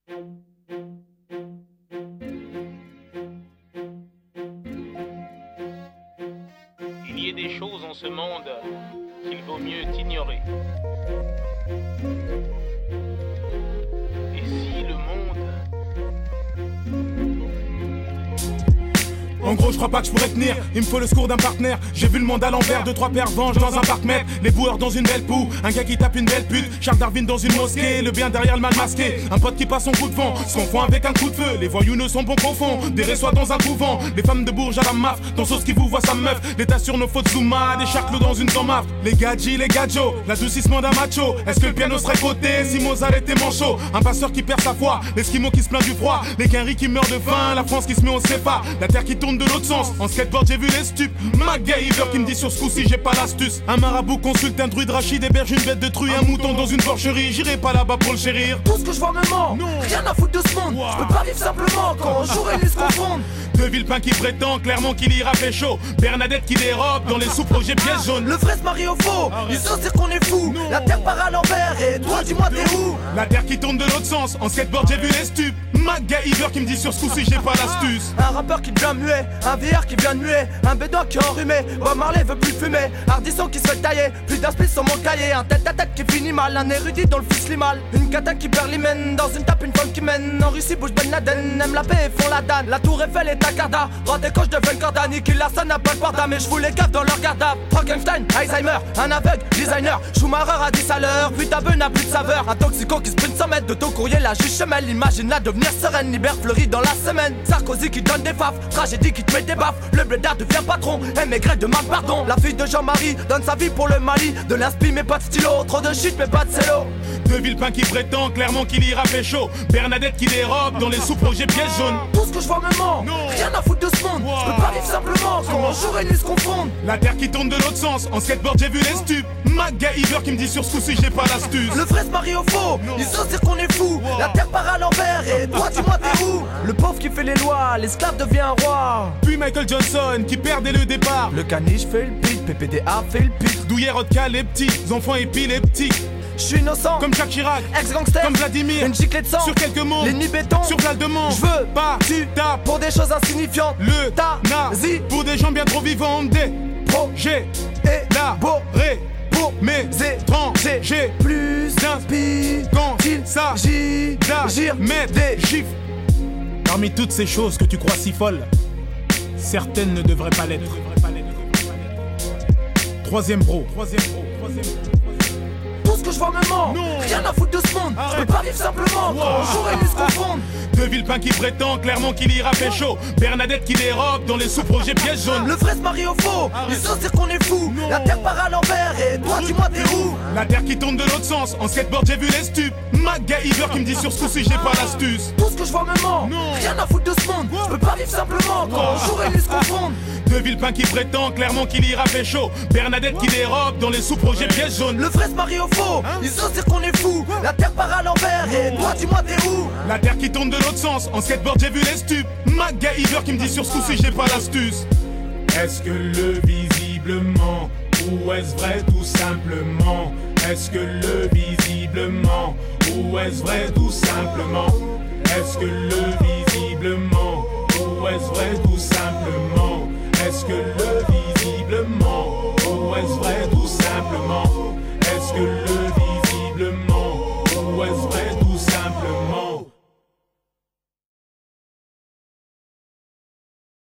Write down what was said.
Il y a des choses en ce monde qu'il vaut mieux ignorer. Et si le monde... En gros, je crois pas que je pourrais tenir. Il me faut le secours d'un partenaire. J'ai vu le monde à l'envers, 2-3 pervenches dans un parc-mètre. Les boueurs dans une belle poue, un gars qui tape une belle pute. Charles Darwin dans une mosquée, le bien derrière le mal masqué. Un pote qui passe son coup de vent, se confond avec un coup de feu. Les voyous ne sont bons qu'au fond, des résois dans un couvent. Les femmes de Bourges à la maf, dans sauce qui vous voit sa meuf. L'état sur nos fautes Zuma, des charclos dans une tomaf. Les gadgets, les gadjos, l'adoucissement d'un macho. Est-ce que le piano serait coté si Mozart était manchot? Un passeur qui perd sa foi, l'esquimau qui se plaint du froid. Les quinries qui meurent de faim, la France qui se met au CFA. La terre qui tourne de l'autre sens. En skateboard j'ai vu les stupes. MacGyver qui me dit sur ce coup-ci j'ai pas l'astuce. Un marabout consulte un druide, Rachid héberge une bête de truie. Un mouton dans une porcherie, j'irai pas là-bas pour le chérir. Tout ce que je vois me ment, rien à foutre de ce monde. Je peux pas vivre simplement quand jour et nuit se confondent. De Villepin qui prétend clairement qu'il ira pécho. Bernadette qui dérobe dans les sous-projets pièces jaunes. Le vrai se marie au faux, ils osent dire qu'on est fou. La terre part à l'envers et toi dis-moi t'es où? La terre qui tourne de l'autre sens, en skateboard j'ai vu les stupes. MacGyver qui me dit sur ce coup-ci j'ai pas l'astuce. Un rappeur qui devient muet, un VR qui vient de muet, un bédouin qui est enrhumé, Bob Marley veut plus fumer, Hardisson qui se fait tailler, plus d'inspi sur mon cahier, un tête-à-tête qui finit mal, un érudit dont le fils lit mal, une cata qui perd l'hymen, dans une tape une femme qui mène, en Russie bouge Ben Laden, aime la paix et font la danne, la tour Eiffel est à Carda, droite et gauche de Ben Corda, Nicky Larson n'a pas le porta, mais je vous les gaffe dans leur garde à Frankenstein, Alzheimer, un aveugle, designer, Schumacher à 10 à l'heure, puis ta bœuf n'a plus de saveur, un toxico qui sprint 100 mètres de ton courrier, la juge semelle, imagine-la devenir sereine, Libère fleurit dans la semaine, Sarkozy qui donne des faffes, tragédie qui te met des baffes, le blédard devient patron, MY demande pardon, la fille de Jean-Marie donne sa vie pour le Mali, de l'inspi mais pas de stylo, trop de shit mais pas de cello. De Villepin qui prétend clairement qu'il ira pécho. Bernadette qui dérobe dans les sous-projets pièces jaunes. Tout ce que je vois me ment, rien à foutre de ce monde. Je peux pas vivre simplement quand jour et nuit se confondent. La terre qui tourne de l'autre sens, en skateboard j'ai vu les stupes. MacGyver qui me dit sur ce coup-ci j'ai pas l'astuce. Le vrai se marie au faux, ils osent dire qu'on est fou. La terre part à l'envers et toi dis-moi t'es où? Le pauvre qui fait les lois, l'esclave devient un roi. Puis Michael Johnson qui perd dès le départ. Le caniche fait le beat, PPDA fait le pic. Douillet Rodka les petits enfants épileptiques. J'suis innocent, comme Jacques Chirac, ex-gangster, comme Vladimir, une giclée de sang, sur quelques mots, les nuits béton, sur Val de Mont, j'veux pas, tu tapes, pour des choses insignifiantes, le ta, nazi, pour des gens bien trop vivants, des projets, et la, beau, ré, pour mes étrangers, j'ai plus d'inspi, quand il s'agit d'agir, mettre des chiffres. Parmi toutes ces choses que tu crois si folles, certaines ne devraient pas l'être. Troisième bro. Tout ce que je vois me ment, rien à foutre de ce monde. Je peux pas vivre simplement quand jour et nuit se confondent. De Villepin qui prétend clairement qu'il ira pécho. Bernadette qui dérobe dans les sous-projets pièces jaunes. Le vrai se marie au faux, ils osent dire qu'on est fou. La terre part à l'envers et toi dis-moi t'es où? La terre qui tourne de l'autre sens, en skateboard j'ai vu les stupes. MacGyver qui me dit sur ce coup-ci j'ai pas l'astuce. Tout ce que je vois me ment, rien à foutre de ce monde. Je peux pas vivre simplement quand jour et nuit se confondent. De Villepin qui prétend clairement qu'il ira pécho. Bernadette qui dérobe dans les sous-projets pièces jaunes. Le vrai se marie au faux, ils osent dire qu'on est fou. La terre part à l'envers et toi dis-moi t'es où? La terre qui tourne de l'autre sens, en skateboard j'ai vu les stupes. MacGyver qui me dit sur ce coup-ci j'ai pas l'astuce. Est-ce que le visiblement ou est-ce vrai tout simplement? Est-ce que le visiblement ou est-ce vrai tout simplement? Est-ce que le visiblement ou est-ce vrai tout simplement? Est-ce que le visiblement ou est-ce vrai tout simplement? Est-ce que le